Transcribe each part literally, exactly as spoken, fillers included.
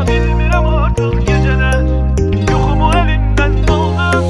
Yata bilmirəm artıq gecələr, yuxumu əlindən aldın.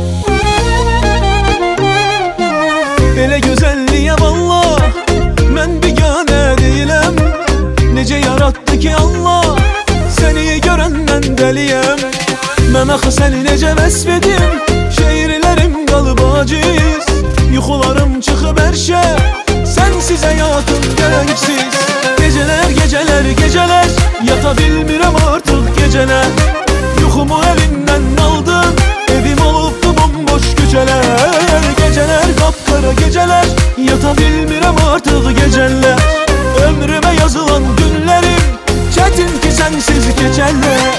Belə gözəlliyə vallah mən biganə deyiləm. Necə yaratdı ki Allah, səni görəndən dəliyəm. Mən axı səni necə vəsf edim, şeirlərim qalıb aciz. Yuxularım çıxıb ərşə, sənsiz həyatım gərəksiz. Gecələr, gecələr, gecələr, yata bilmirəm artıq gecələr. Yuxumu əlindən aldın, evim olubdu bomboş küçələr. Gecələr, qapqara gecələr, yata bilmirəm artıq gecələr. Ömrümə yazılan günlərim çətin ki sənsiz keçərlər.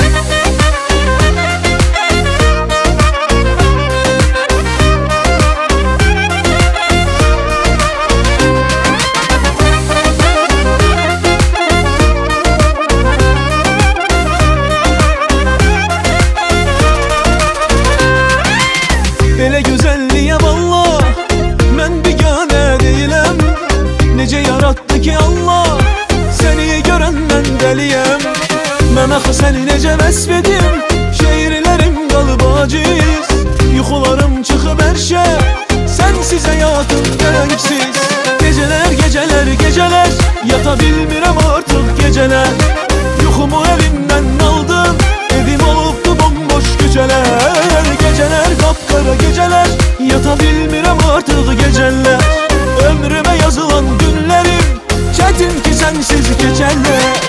Belə gözəlliyə vallah mən biganə deyiləm. Necə yaratdı ki Allah, səni görəndən dəliyəm. Mən axı səni necə vəsf edim, şeirlərim qalıb aciz. Yuxularım çıxıb ərşə, sənsiz həyatım gərəksiz. Gecələr, gecələr, gecələr, yata bilmirəm artıq gecələr. Yuxumu əlimdən aldın, evim olubdu bomboş küçələr. Gecələr, qapqara gecələr, yata bilmirəm artıq gecələr. Ömrümə yazılan günlərim çətin ki sənsiz keçərlər.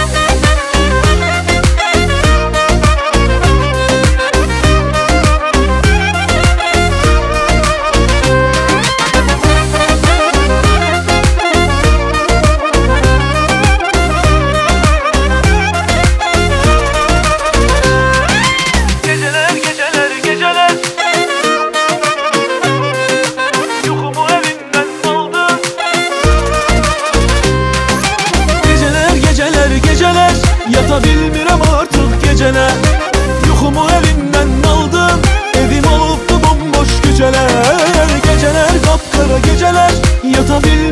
Geceler, yata bilmirəm artıq gecələr. Yuxumu əlindən aldın, evim olubdu bomboş küçələr. Gecələr, qapqara gecələr, yata bilmirəm